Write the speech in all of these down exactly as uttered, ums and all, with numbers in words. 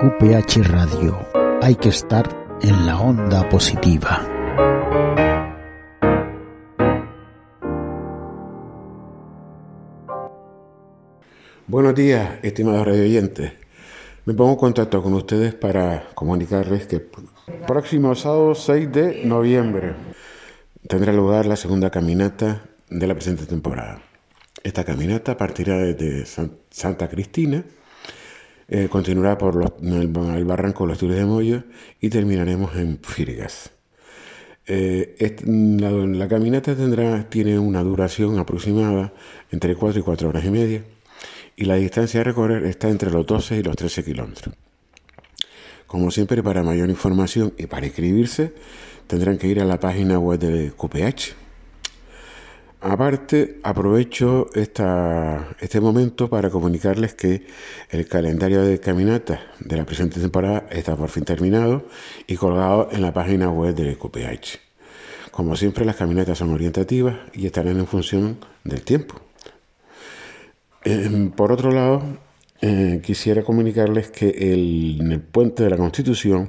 Q P H Radio. Hay que estar en la onda positiva. Buenos días, estimados radioyentes. Me pongo en contacto con ustedes para comunicarles que el próximo sábado seis de noviembre tendrá lugar la segunda caminata de la presente temporada. Esta caminata partirá desde San, Santa Cristina, eh, continuará por los, el, el barranco de los Tules de Moyo y terminaremos en Firgas. Eh, este, la, la caminata tendrá, tiene una duración aproximada entre cuatro y cuatro horas y media y la distancia a recorrer está entre los doce y los trece kilómetros. Como siempre, para mayor información y para inscribirse tendrán que ir a la página web de Q P H. Aparte, aprovecho esta, este momento para comunicarles que el calendario de caminatas de la presente temporada está por fin terminado y colgado en la página web de Q P H. Como siempre, las caminatas son orientativas y estarán en función del tiempo. Eh, por otro lado, eh, quisiera comunicarles que el, en el Puente de la Constitución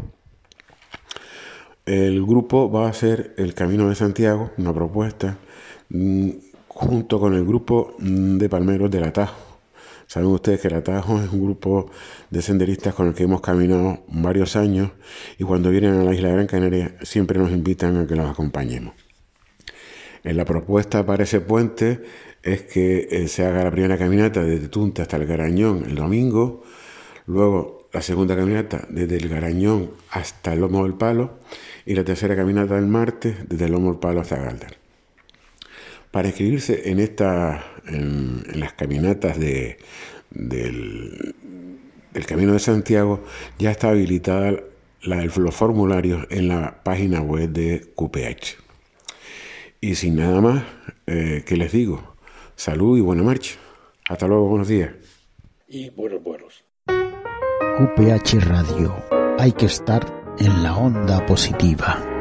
el grupo va a hacer el Camino de Santiago, una propuesta, junto con el grupo de palmeros del Atajo. Saben ustedes que el Atajo es un grupo de senderistas con el que hemos caminado varios años y cuando vienen a la isla de Gran Canaria siempre nos invitan a que los acompañemos. En la propuesta para ese puente es que eh, se haga la primera caminata desde Tunta hasta el Garañón el domingo, luego la segunda caminata desde el Garañón hasta el Lomo del Palo y la tercera caminata el martes desde el Lomo del Palo hasta Galdar. Para inscribirse en, esta, en, en las caminatas de, del, del Camino de Santiago ya está habilitada la, los formularios en la página web de Q P H. Y sin nada más, eh, ¿qué les digo? Salud y buena marcha. Hasta luego, buenos días. Y buenos vuelos. Q P H Radio. Hay que estar en la onda positiva.